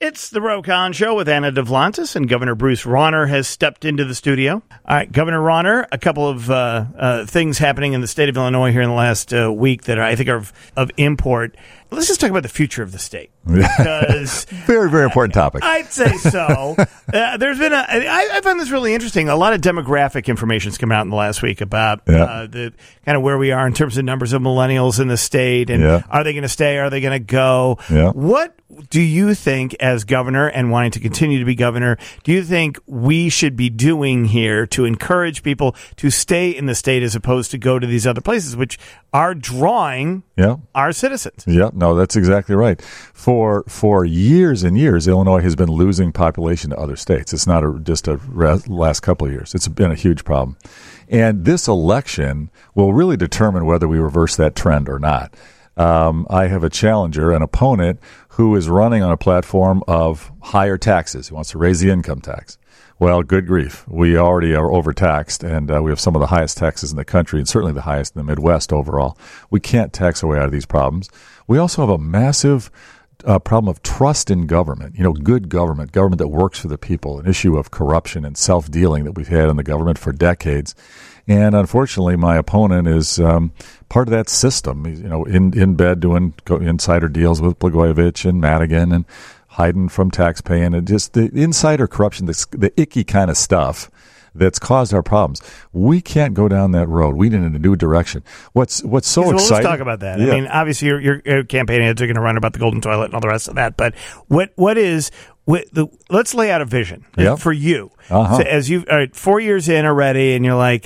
It's the Ro Khan Show with Anna Duvlantis, and Governor Bruce Rauner has stepped into the studio. All right, Governor Rauner, a couple of things happening in the state of Illinois here in the last week that I think are of import. Let's just talk about the future of the state. Because very, very important topic. I'd say so. There's been I find this really interesting. A lot of demographic information's come out in the last week about the kind of where we are in terms of numbers of millennials in the state, and are they going to stay? Are they going to go? Yeah. What do you think, as governor and wanting to continue to be governor, do you think we should be doing here to encourage people to stay in the state as opposed to go to these other places, which are drawing our citizens? Yeah, no, that's exactly right. For years and years, Illinois has been losing population to other states. It's not just a last couple of years. It's been a huge problem. And this election will really determine whether we reverse that trend or not. I have a challenger, an opponent, who is running on a platform of higher taxes. He wants to raise the income tax. Well, good grief. We already are overtaxed, and we have some of the highest taxes in the country, and certainly the highest in the Midwest overall. We can't tax our way out of these problems. We also have a massive problem of trust in government, good government that works for the people, an issue of corruption and self-dealing that we've had in the government for decades. And unfortunately, my opponent is part of that system. He's, in bed doing insider deals with Blagojevich and Madigan and hiding from taxpaying, and just the insider corruption, the icky kind of stuff that's caused our problems. We can't go down that road. We need a new direction. What's so exciting? Let's talk about that. Yeah. I mean, obviously, your campaign ads are going to run about the golden toilet and all the rest of that. But let's lay out a vision for you. So as you've 4 years in already, and you're like,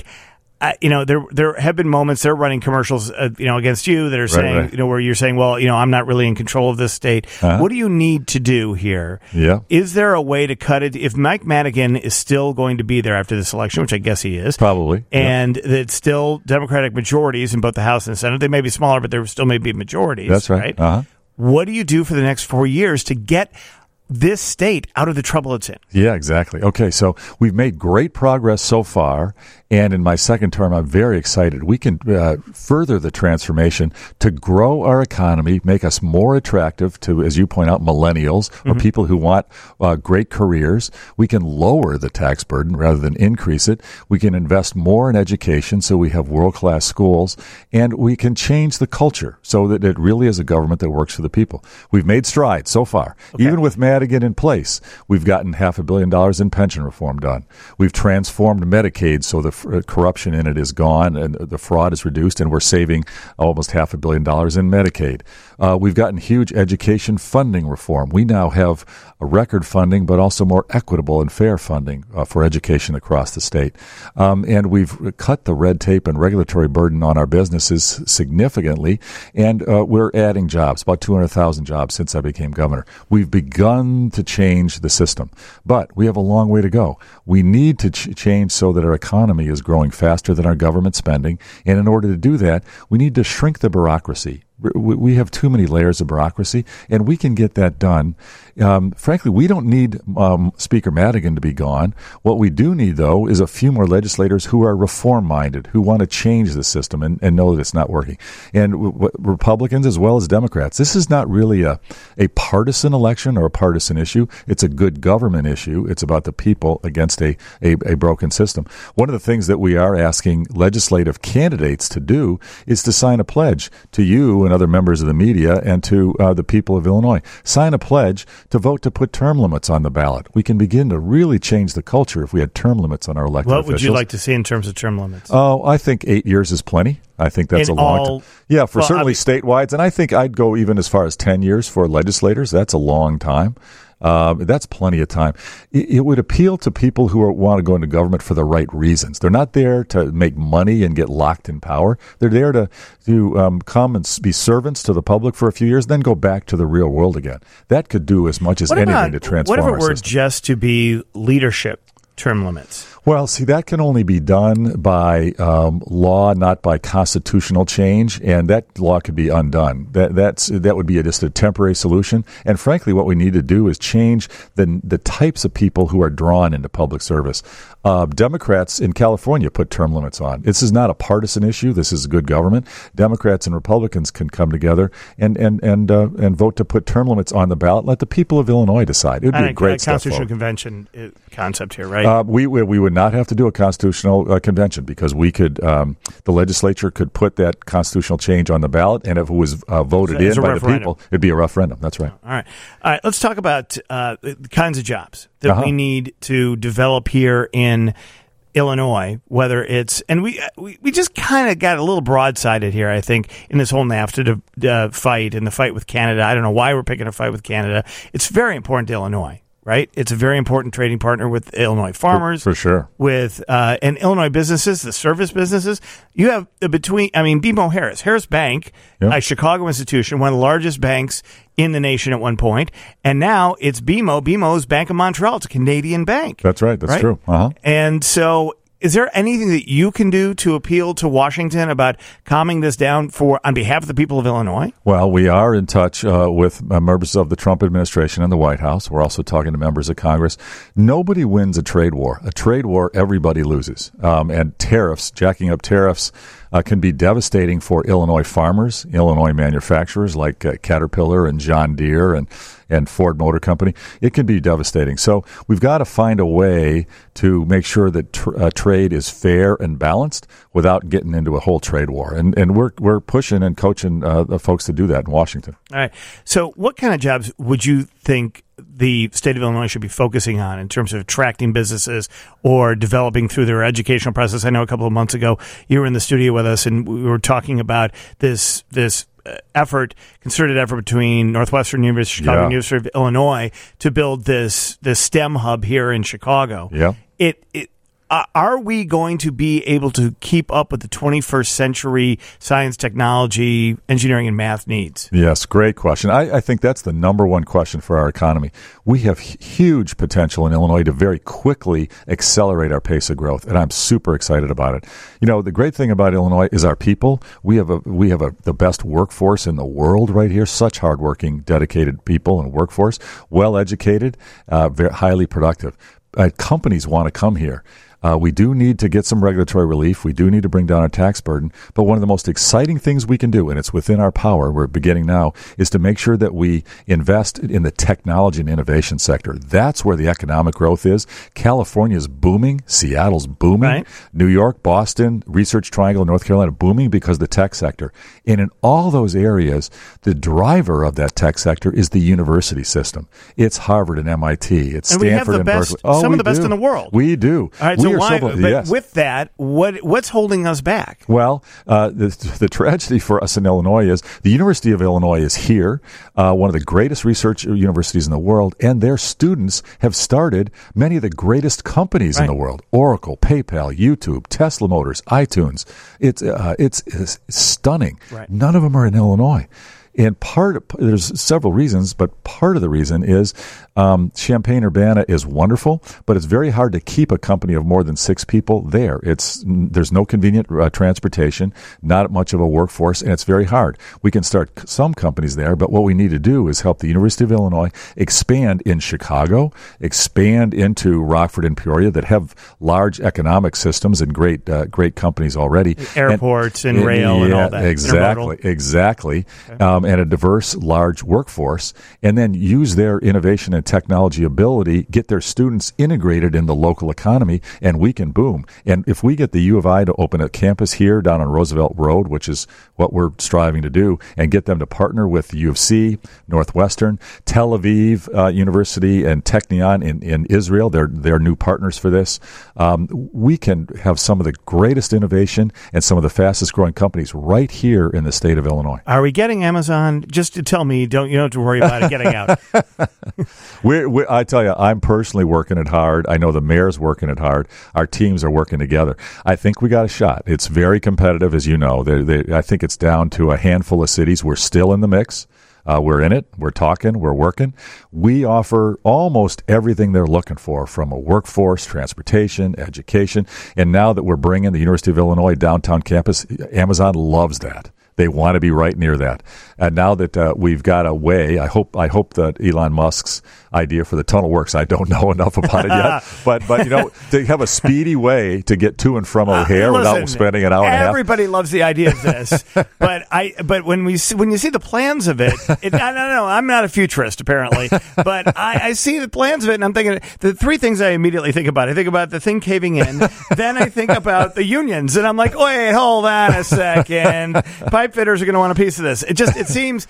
there have been moments they're running commercials, against you that are saying, where you're saying, well, I'm not really in control of this state. What do you need to do here? Yeah. Is there a way to cut it? If Mike Madigan is still going to be there after this election, which I guess he is, probably, and it's still Democratic majorities in both the House and the Senate, they may be smaller, but there still may be majorities. That's right. What do you do for the next 4 years to get this state out of the trouble it's in? Yeah, exactly. Okay, so we've made great progress so far, and in my second term, I'm very excited. We can further the transformation to grow our economy, make us more attractive to, as you point out, millennials or people who want great careers. We can lower the tax burden rather than increase it. We can invest more in education so we have world-class schools, and we can change the culture so that it really is a government that works for the people. We've made strides so far. Okay. Even with Madigan in place, we've gotten $500 million in pension reform done. We've transformed Medicaid so the corruption in it is gone and the fraud is reduced, and we're saving almost $500 million in Medicaid. We've gotten huge education funding reform. We now have a record funding, but also more equitable and fair funding for education across the state. And we've cut the red tape and regulatory burden on our businesses significantly, and we're adding jobs, about 200,000 jobs since I became governor. We've begun to change the system, but we have a long way to go. We need to change so that our economy is growing faster than our government spending, and in order to do that, we need to shrink the bureaucracy. We have too many layers of bureaucracy, and we can get that done. Frankly, we don't need Speaker Madigan to be gone. What we do need, though, is a few more legislators who are reform-minded, who want to change the system and know that it's not working. And Republicans as well as Democrats, this is not really a partisan election or a partisan issue. It's a good government issue. It's about the people against a broken system. One of the things that we are asking legislative candidates to do is to sign a pledge to you and other members of the media and to the people of Illinois. Sign a pledge to vote to put term limits on the ballot. We can begin to really change the culture if we had term limits on our elected officials. What would you like to see in terms of term limits? Oh, I think 8 years is plenty. I think that's a long time. Yeah, certainly statewide. And I think I'd go even as far as 10 years for legislators. That's a long time. That's plenty of time. It would appeal to people who want to go into government for the right reasons. They're not there to make money and get locked in power. They're there to come and be servants to the public for a few years, then go back to the real world again. That could do as much as anything to transform our system. What if it were just to be leadership term limits? Well, see, that can only be done by law, not by constitutional change, and that law could be undone. That would be just a temporary solution. And frankly, what we need to do is change the types of people who are drawn into public service. Democrats in California put term limits on. This is not a partisan issue. This is good government. Democrats and Republicans can come together and vote to put term limits on the ballot. Let the people of Illinois decide. It would be a great step constitutional forward. convention concept here, right? We would not have to do a constitutional convention because we could, the legislature could put that constitutional change on the ballot, and if it was voted in by the people, it'd be a referendum. That's right. All right. Let's talk about the kinds of jobs that we need to develop here in Illinois, whether it's, and we just kind of got a little broadsided here, I think, in this whole NAFTA fight and the fight with Canada. I don't know why we're picking a fight with Canada. It's very important to Illinois. Right, it's a very important trading partner with Illinois farmers, for sure. With and Illinois businesses, the service businesses. You have BMO Harris Bank, a Chicago institution, one of the largest banks in the nation at one point, and now it's BMO. BMO's Bank of Montreal. It's a Canadian bank. That's right. That's true. And so, is there anything that you can do to appeal to Washington about calming this down on behalf of the people of Illinois? Well, we are in touch with members of the Trump administration and the White House. We're also talking to members of Congress. Nobody wins a trade war. A trade war, everybody loses. And tariffs, jacking up tariffs, can be devastating for Illinois farmers, Illinois manufacturers like Caterpillar and John Deere and Ford Motor Company. It can be devastating. So we've got to find a way to make sure that trade is fair and balanced without getting into a whole trade war. And we're pushing and coaching the folks to do that in Washington. All right. So what kind of jobs would you think the state of Illinois should be focusing on in terms of attracting businesses or developing through their educational process? I know a couple of months ago you were in the studio with us and we were talking about this concerted effort between Northwestern University, Chicago, University of Illinois to build this STEM hub here in Chicago. Yeah. Are we going to be able to keep up with the 21st century science, technology, engineering, and math needs? Yes, great question. I think that's the number one question for our economy. We have huge potential in Illinois to very quickly accelerate our pace of growth, and I'm super excited about it. You know, the great thing about Illinois is our people. We have the best workforce in the world right here. Such hardworking, dedicated people and workforce, well educated, very highly productive. Companies want to come here. We do need to get some regulatory relief. We do need to bring down our tax burden. But one of the most exciting things we can do, and it's within our power, we're beginning now, is to make sure that we invest in the technology and innovation sector. That's where the economic growth is. California's booming. Seattle's booming. Right. New York, Boston, Research Triangle, North Carolina, booming because of the tech sector. And in all those areas, the driver of that tech sector is the university system. It's Harvard and MIT. It's and Stanford and Berkeley. Some of the best in the world. We do. All right, with that, what's holding us back? Well, the tragedy for us in Illinois is the University of Illinois is here, one of the greatest research universities in the world, and their students have started many of the greatest companies in the world: Oracle, PayPal, YouTube, Tesla Motors, iTunes. It's stunning. Right. None of them are in Illinois. And there's several reasons, but part of the reason is Champaign-Urbana is wonderful, but it's very hard to keep a company of more than 6 people there. There's no convenient transportation, not much of a workforce, and it's very hard. We can start some companies there, but what we need to do is help the University of Illinois expand in Chicago, expand into Rockford and Peoria that have large economic systems and great companies already. Airports and rail and all that. Exactly. Okay. And a diverse, large workforce, and then use their innovation and technology ability, get their students integrated in the local economy, and we can boom. And if we get the U of I to open a campus here down on Roosevelt Road, which is what we're striving to do, and get them to partner with the U of C, Northwestern, Tel Aviv University, and Technion in Israel, they're new partners for this, we can have some of the greatest innovation and some of the fastest growing companies right here in the state of Illinois. Are we getting Amazon? Just to tell me, you don't have to worry about it getting out. I tell you, I'm personally working it hard. I know the mayor's working it hard. Our teams are working together. I think we got a shot. It's very competitive, as you know. I think it's down to a handful of cities. We're still in the mix. We're in it. We're talking. We're working. We offer almost everything they're looking for, from a workforce, transportation, education. And now that we're bringing the University of Illinois downtown campus, Amazon loves that. They want to be right near that. And now that we've got a way, I hope that Elon Musk's idea for the tunnel works. I don't know enough about it yet. But to have a speedy way to get to and from O'Hare without spending an hour and a half. Everybody loves the idea of this. but when you see the plans of it, I don't know. I'm not a futurist, apparently. But I see the plans of it, and I'm thinking, the three things I immediately think about. I think about the thing caving in. Then I think about the unions. And I'm like, wait, hold on a second. Pipe fitters are going to want a piece of this. It seems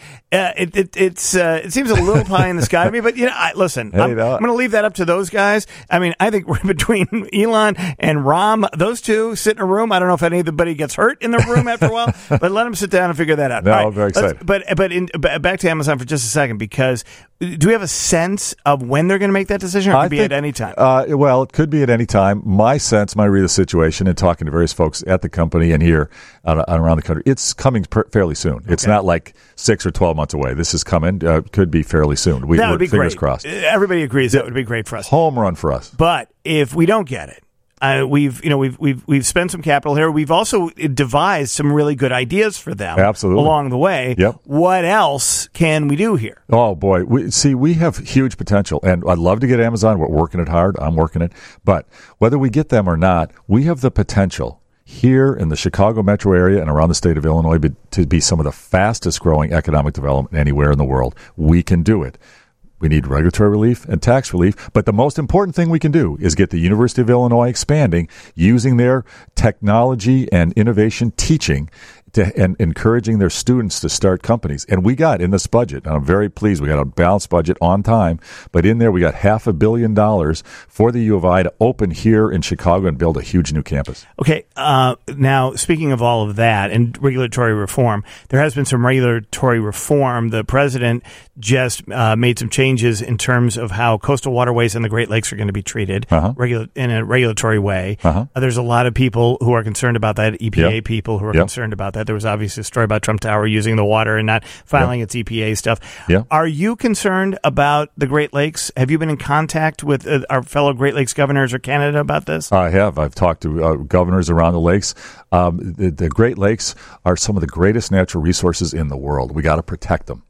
it seems a little pie in the sky to me, but listen, I'm going to leave that up to those guys. I mean, I think between Elon and Ram, those two sit in a room. I don't know if anybody gets hurt in the room after a while, but let them sit down and figure that out. No, I'm very excited. But back to Amazon for just a second, because do we have a sense of when they're going to make that decision, or it could be at any time? Well, it could be at any time. My read the situation and talking to various folks at the company and here around the country, it's coming fairly soon. It's not like 6 or 12 months away. This is coming. Could be fairly soon. That would be fingers great. Crossed. Everybody agrees that would be great for us. Home run for us. But if we don't get it, we've spent some capital here. We've also devised some really good ideas for them. Absolutely. Along the way. Yep. What else can we do here? Oh boy, we have huge potential, and I'd love to get Amazon. We're working it hard. I'm working it, but whether we get them or not, we have the potential here in the Chicago metro area and around the state of Illinois to be some of the fastest growing economic development anywhere in the world. We can do it. We need regulatory relief and tax relief. But the most important thing we can do is get the University of Illinois expanding, using their technology and innovation teaching and encouraging their students to start companies. And we got in this budget, and I'm very pleased, we got a balanced budget on time, but in there we got $500 million for the U of I to open here in Chicago and build a huge new campus. Okay, now speaking of all of that and regulatory reform, there has been some regulatory reform. The president just made some changes in terms of how coastal waterways and the Great Lakes are going to be treated in a regulatory way. There's a lot of people who are concerned about that, EPA people who are concerned about that. There was obviously a story about Trump Tower using the water and not filing its EPA stuff. Are you concerned about the Great Lakes? Have you been in contact with our fellow Great Lakes governors or Canada about this? I have. I've talked to governors around the lakes. The Great Lakes are some of the greatest natural resources in the world. We got to protect them.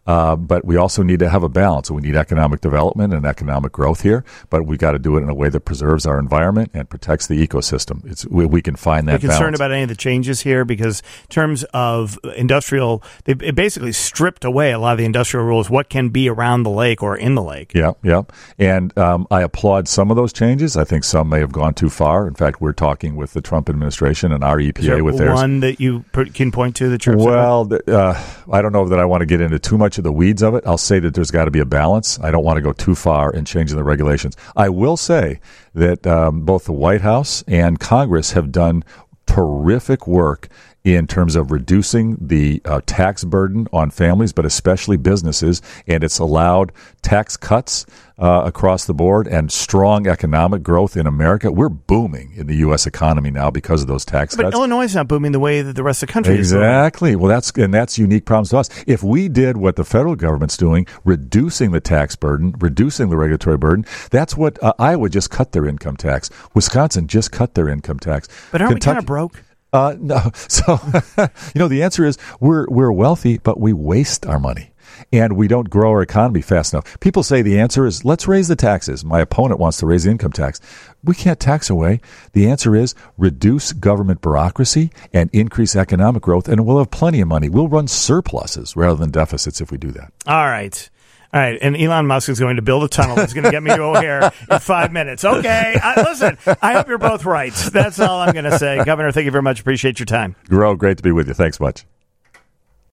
But we also need to have a balance. We need economic development and economic growth here, but we got to do it in a way that preserves our environment and protects the ecosystem. We can find that balance. Are you concerned about any of the changes here? Because in terms of industrial, it basically stripped away a lot of the industrial rules, what can be around the lake or in the lake. Yeah. And I applaud some of those changes. I think some may have gone too far. In fact, we're talking with the Trump administration and our EPA with theirs. One that you can point to that you're upset about? I don't know that I want to get into too much of the weeds of it. I'll say that there's got to be a balance. I don't want to go too far in changing the regulations. I will say that both the White House and Congress have done terrific work in terms of reducing the tax burden on families, but especially businesses, and it's allowed tax cuts across the board and strong economic growth in America. We're booming in the U.S. economy now because of those tax cuts. But Illinois is not booming the way that the rest of the country is. Exactly. Well, that's unique problems to us. If we did what the federal government's doing, reducing the tax burden, reducing the regulatory burden, that's what Iowa just cut their income tax. Wisconsin just cut their income tax. But aren't we kind of broke? No. So, the answer is we're wealthy, but we waste our money. And we don't grow our economy fast enough. People say the answer is, let's raise the taxes. My opponent wants to raise the income tax. We can't tax away. The answer is reduce government bureaucracy and increase economic growth, and we'll have plenty of money. We'll run surpluses rather than deficits if we do that. All right. And Elon Musk is going to build a tunnel that's going to get me to O'Hare in 5 minutes. Okay, listen, I hope you're both right. That's all I'm going to say. Governor, thank you very much. Appreciate your time. Great to be with you. Thanks much.